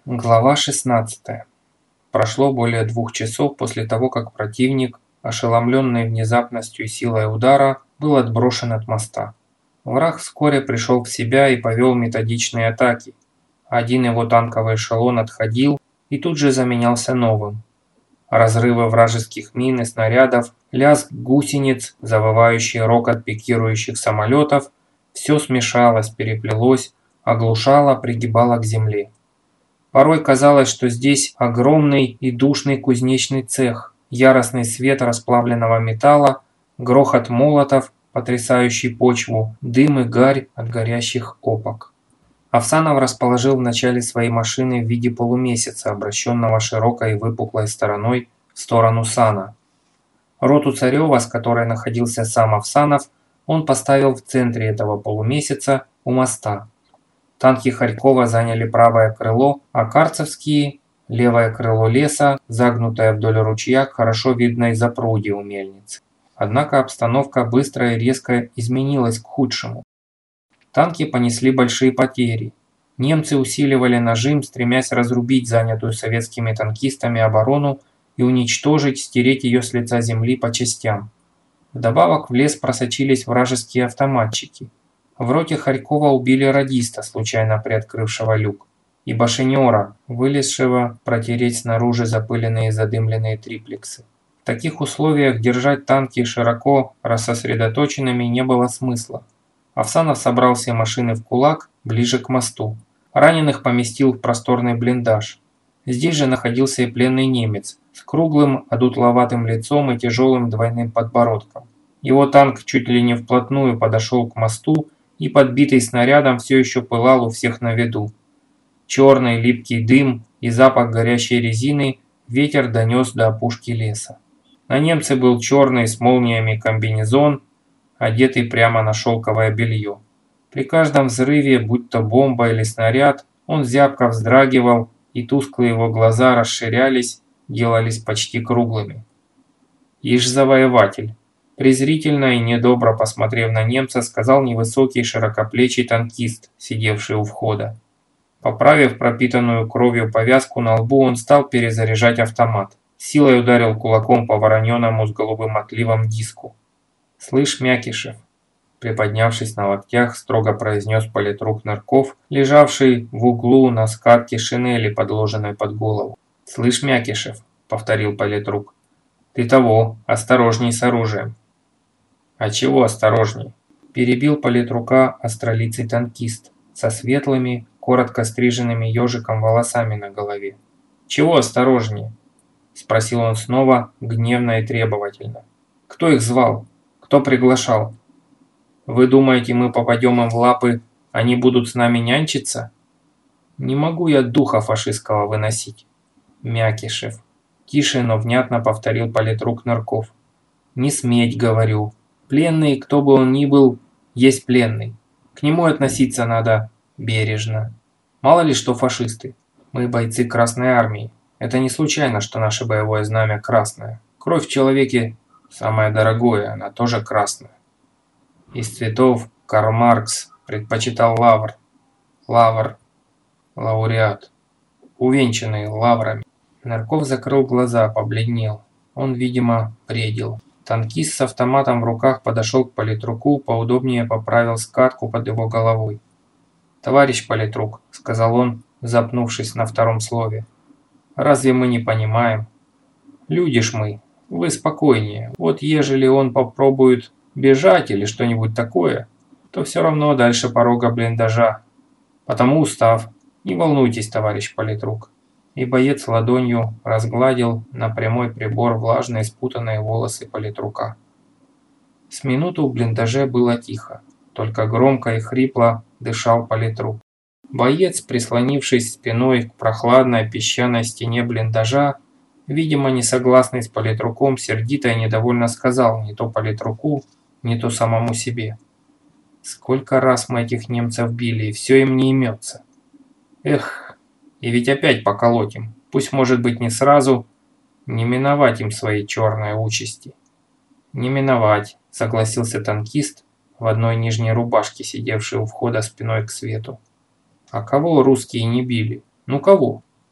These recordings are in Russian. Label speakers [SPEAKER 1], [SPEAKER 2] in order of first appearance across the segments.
[SPEAKER 1] Глава 16. Прошло более 2 часов после того, как противник, ошеломленный внезапностью и силой удара, был отброшен от моста. Враг вскоре пришел в себя и повел методичные атаки. Один его танковый эшелон отходил и тут же заменялся новым. Разрывы вражеских мин и снарядов, лязг гусениц, завывающий рокот пикирующих самолетов – все смешалось, переплелось, оглушало, пригибало к земле. Порой казалось, что здесь огромный и душный кузнечный цех, яростный свет расплавленного металла, грохот молотов, потрясающий почву, дым и гарь от горящих опок. Овсанов расположил в начале своей машины в виде полумесяца, обращенного широкой и выпуклой стороной в сторону сана. Роту Царева, с которой находился сам Овсанов, он поставил в центре этого полумесяца у моста. Танки Харькова заняли правое крыло, а карцевские – левое крыло леса, загнутое вдоль ручья, хорошо видно из запруги у мельницы. Однако обстановка быстро и резко изменилась к худшему. Танки понесли большие потери. Немцы усиливали нажим, стремясь разрубить занятую советскими танкистами оборону и уничтожить, стереть ее с лица земли по частям. Вдобавок в лес просочились вражеские автоматчики. В роте Харькова убили радиста, случайно приоткрывшего люк, и башенера, вылезшего протереть снаружи запыленные задымленные триплексы. В таких условиях держать танки широко рассосредоточенными не было смысла. Овсанов собрал все машины в кулак ближе к мосту. Раненых поместил в просторный блиндаж. Здесь же находился и пленный немец с круглым, одутловатым лицом и тяжелым двойным подбородком. Его танк чуть ли не вплотную подошел к мосту и, подбитый снарядом, все еще пылал у всех на виду. Черный липкий дым и запах горящей резины ветер донес до опушки леса. На немце был черный с молниями комбинезон, одетый прямо на шелковое белье. При каждом взрыве, будь то бомба или снаряд, он зябко вздрагивал, и тусклые его глаза расширялись, делались почти круглыми. «Ишь завоеватель!» Презрительно и недобро посмотрев на немца, сказал невысокий широкоплечий танкист, сидевший у входа. Поправив пропитанную кровью повязку на лбу, он стал перезаряжать автомат. Силой ударил кулаком по вороненому с голубым отливом диску. «Слышь, Мякишев!» Приподнявшись на локтях, строго произнес политрук Нырков, лежавший в углу на скатке шинели, подложенной под голову. «Слышь, Мякишев!» – повторил политрук. «Ты того, осторожней с оружием». «А чего осторожней?» – перебил политрука остролицый танкист со светлыми, коротко стриженными ежиком волосами на голове. «Чего осторожнее?» – спросил он снова, гневно и требовательно. «Кто их звал? Кто приглашал? Вы думаете, мы попадем им в лапы, они будут с нами нянчиться? Не могу я духа фашистского выносить». «Мякишев», – тише, но внятно повторил политрук Нырков. «Не сметь, говорю. Пленный, кто бы он ни был, есть пленный. К нему относиться надо бережно. Мало ли что фашисты. Мы бойцы Красной Армии. Это не случайно, что наше боевое знамя красное. Кровь в человеке самое дорогое, она тоже красная. Из цветов Карл Маркс предпочитал лавр. Лавр. Лауреат. Увенчанный лаврами». Нырков закрыл глаза, побледнел. Он, видимо, бредил. Танкист с автоматом в руках подошел к политруку, поудобнее поправил скатку под его головой. «Товарищ политрук», – сказал он, запнувшись на втором слове, – «разве мы не понимаем? Люди ж мы, вы спокойнее. Вот ежели он попробует бежать или что-нибудь такое, то все равно дальше порога блиндажа. Потому устав. Не волнуйтесь, товарищ политрук». И боец ладонью разгладил на прямой прибор влажные спутанные волосы политрука. С минуту в блиндаже было тихо, только громко и хрипло дышал политрук. Боец, прислонившись спиной к прохладной песчаной стене блиндажа, видимо не согласный с политруком, сердито и недовольно сказал не то политруку, не то самому себе: «Сколько раз мы этих немцев били, и все им не имется. Эх, и ведь опять поколотим, пусть может быть не сразу, не миновать им своей черной участи». «Не миновать», – согласился танкист в одной нижней рубашке, сидевший у входа спиной к свету. «А кого русские не били? Ну кого?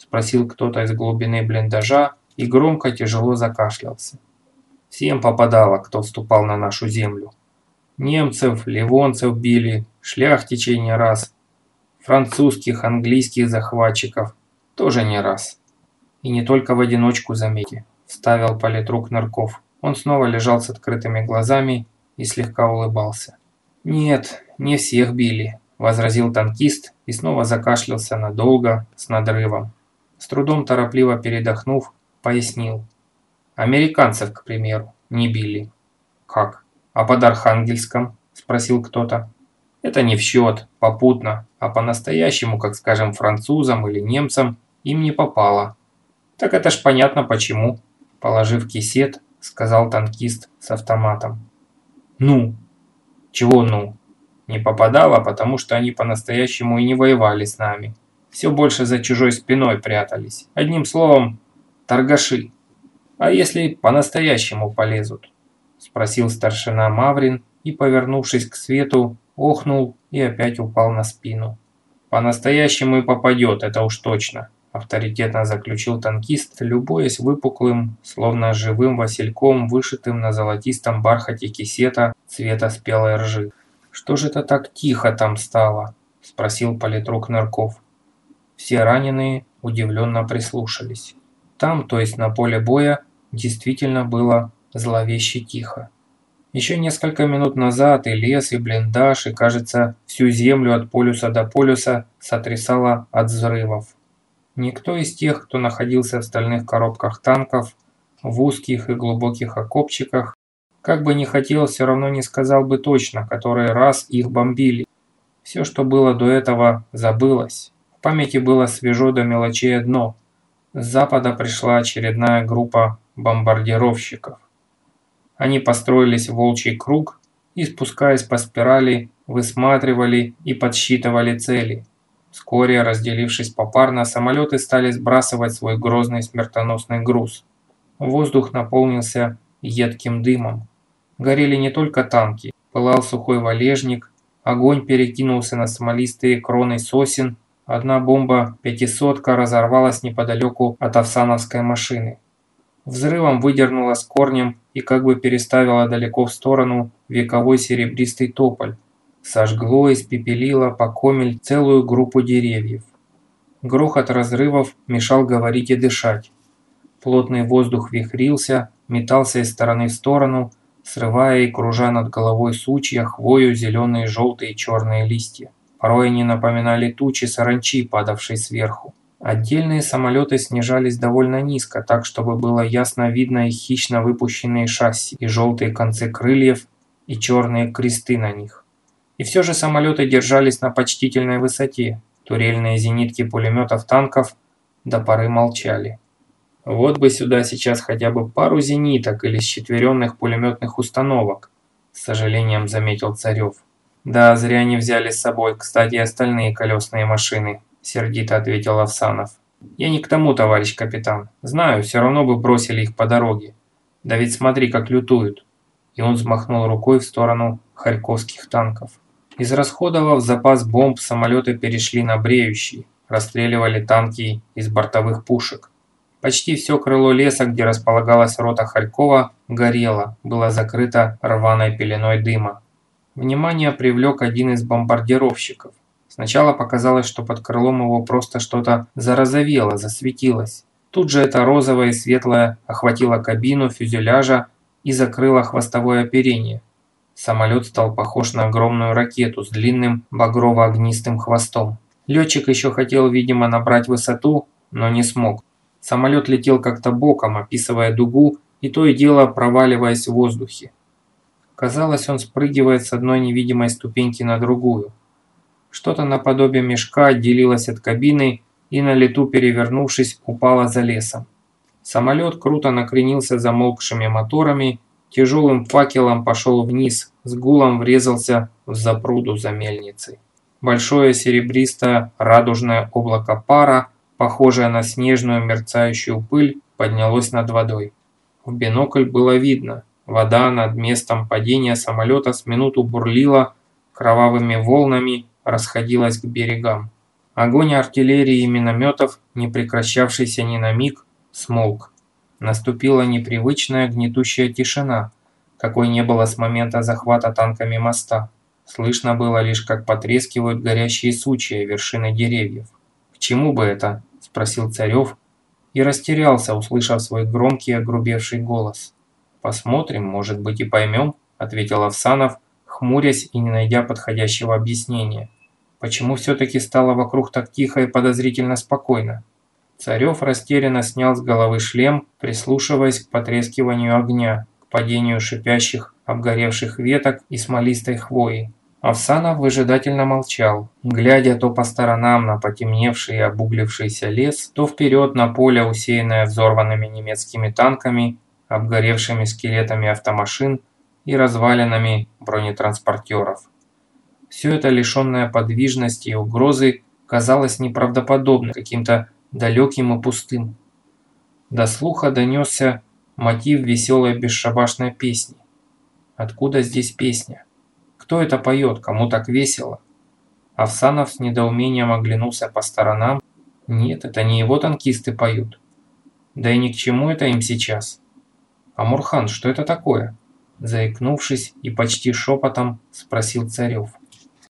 [SPEAKER 1] спросил кто-то из глубины блиндажа и громко тяжело закашлялся. Всем попадало, кто вступал на нашу землю. Немцев, ливонцев били, шляхтичей не раз, французских, английских захватчиков тоже не раз. И не только в одиночку, заметьте, вставил политрук Нырков. Он снова лежал с открытыми глазами и слегка улыбался. «Нет, не всех били», – возразил танкист и снова закашлялся надолго, с надрывом. С трудом торопливо передохнув, пояснил. «Американцев, к примеру, не били». «Как? А под Архангельском?» – спросил кто-то. «Это не в счет, попутно, а по-настоящему, как скажем, французам или немцам, им не попало». «Так это ж понятно почему», – положив кисет, сказал танкист с автоматом. «Ну?» «Чего ну?» «Не попадало, потому что они по-настоящему и не воевали с нами. Все больше за чужой спиной прятались. Одним словом, торгаши». «А если по-настоящему полезут?» – спросил старшина Маврин и, повернувшись к свету, охнул и опять упал на спину. «По-настоящему и попадет, это уж точно», – авторитетно заключил танкист, любуясь выпуклым, словно живым васильком, вышитым на золотистом бархате кисета цвета спелой ржи. «Что же это так тихо там стало?» – спросил политрук Нырков. Все раненые удивленно прислушались. Там, то есть на поле боя, действительно было зловеще тихо. Еще несколько минут назад и лес, и блиндаж, и, кажется, всю землю от полюса до полюса сотрясало от взрывов. Никто из тех, кто находился в стальных коробках танков, в узких и глубоких окопчиках, как бы ни хотел, все равно не сказал бы точно, который раз их бомбили. Все, что было до этого, забылось. В памяти было свежо до мелочей одно. С запада пришла очередная группа бомбардировщиков. Они построились в волчий круг и, спускаясь по спирали, высматривали и подсчитывали цели. Вскоре, разделившись попарно, самолеты стали сбрасывать свой грозный смертоносный груз. Воздух наполнился едким дымом. Горели не только танки, пылал сухой валежник, огонь перекинулся на смолистые кроны сосен, одна бомба-500-ка разорвалась неподалеку от Овсановской машины. Взрывом выдернула с корнем и как бы переставила далеко в сторону вековой серебристый тополь. Сожгло, испепелило по комель целую группу деревьев. Грохот разрывов мешал говорить и дышать. Плотный воздух вихрился, метался из стороны в сторону, срывая и кружа над головой сучья, хвою, зеленые, желтые и черные листья. Порой они напоминали тучи саранчи, падавшей сверху. Отдельные самолеты снижались довольно низко, так чтобы было ясно видно их хищно выпущенные шасси, и желтые концы крыльев, и черные кресты на них. И все же самолеты держались на почтительной высоте, турельные зенитки пулеметов танков до поры молчали. «Вот бы сюда сейчас хотя бы пару зениток или счетверенных пулеметных установок», с сожалением заметил Царев. «Да, зря не взяли с собой, кстати, остальные колесные машины», сердито ответил Овсанов. «Я не к тому, товарищ капитан. Знаю, все равно бы бросили их по дороге. Да ведь смотри, как лютуют». И он взмахнул рукой в сторону харьковских танков. Израсходовав запас бомб, самолеты перешли на бреющие, расстреливали танки из бортовых пушек. Почти все крыло леса, где располагалась рота Харькова, горело, было закрыто рваной пеленой дыма. Внимание привлек один из бомбардировщиков. Сначала показалось, что под крылом его просто что-то зарозовело, засветилось. Тут же это розовое и светлое охватило кабину фюзеляжа и закрыло хвостовое оперение. Самолет стал похож на огромную ракету с длинным багрово-огнистым хвостом. Летчик еще хотел, видимо, набрать высоту, но не смог. Самолет летел как-то боком, описывая дугу, и то и дело проваливаясь в воздухе. Казалось, он спрыгивает с одной невидимой ступеньки на другую. Что-то наподобие мешка отделилось от кабины и на лету, перевернувшись, упало за лесом. Самолет круто накренился замолкшими моторами, тяжелым факелом пошел вниз, с гулом врезался в запруду за мельницей. Большое серебристое радужное облако пара, похожее на снежную мерцающую пыль, поднялось над водой. В бинокль было видно, вода над местом падения самолета с минуту бурлила, кровавыми волнами расходилась к берегам. Огонь артиллерии и минометов, не прекращавшийся ни на миг, смолк. Наступила непривычная гнетущая тишина, какой не было с момента захвата танками моста. Слышно было лишь, как потрескивают горящие сучья вершины деревьев. «К чему бы это?» – спросил Царев и растерялся, услышав свой громкий огрубевший голос. «Посмотрим, может быть и поймем», – ответил Овсанов, хмурясь и не найдя подходящего объяснения. Почему все-таки стало вокруг так тихо и подозрительно спокойно? Царев растерянно снял с головы шлем, прислушиваясь к потрескиванию огня, к падению шипящих, обгоревших веток и смолистой хвои. Овсанов выжидательно молчал, глядя то по сторонам на потемневший и обуглившийся лес, то вперед на поле, усеянное взорванными немецкими танками, обгоревшими скелетами автомашин и развалинами бронетранспортеров. Все это, лишенное подвижности и угрозы, казалось неправдоподобным, каким-то далеким и пустым. До слуха донесся мотив веселой бесшабашной песни. Откуда здесь песня? Кто это поет? Кому так весело? Овсанов с недоумением оглянулся по сторонам. Нет, это не его танкисты поют. Да и ни к чему это им сейчас. Амурхан, что это такое? Заикнувшись и почти шепотом, спросил Царев.